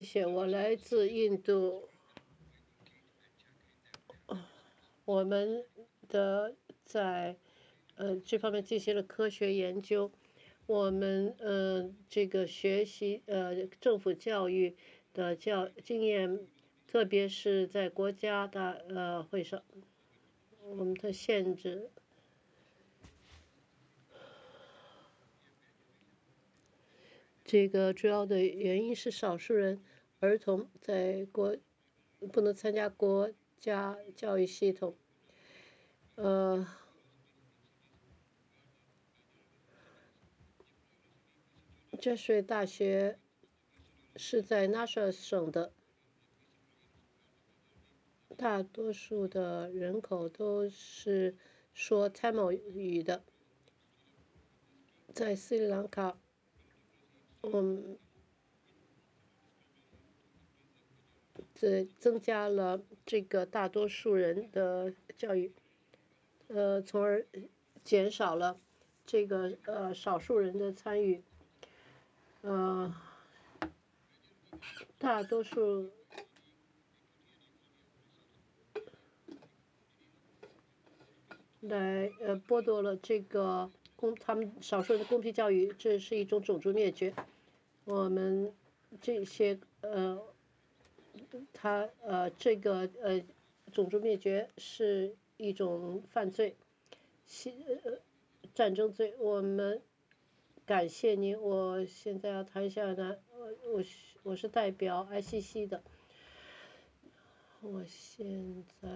谢，我来自印度。我们的在这方面进行了科学研究。我们这个学习政府教育的经验，特别是在国家的会上，我们的限制。这个主要的原因是少数人儿童不能参加国家教育系统。这所大学是在拉萨省的，大多数的人口都是说 Tamil 语的。在斯里兰卡，我们增加了这个大多数人的教育，从而减少了这个少数人的参与。大多数来剥夺了这个他们少数人的公平教育，这是一种种族灭绝。我们这些这个种族灭绝是一种犯罪，战争罪。我们感谢您。我现在要谈一下呢，我是代表 ICC 的。我现在。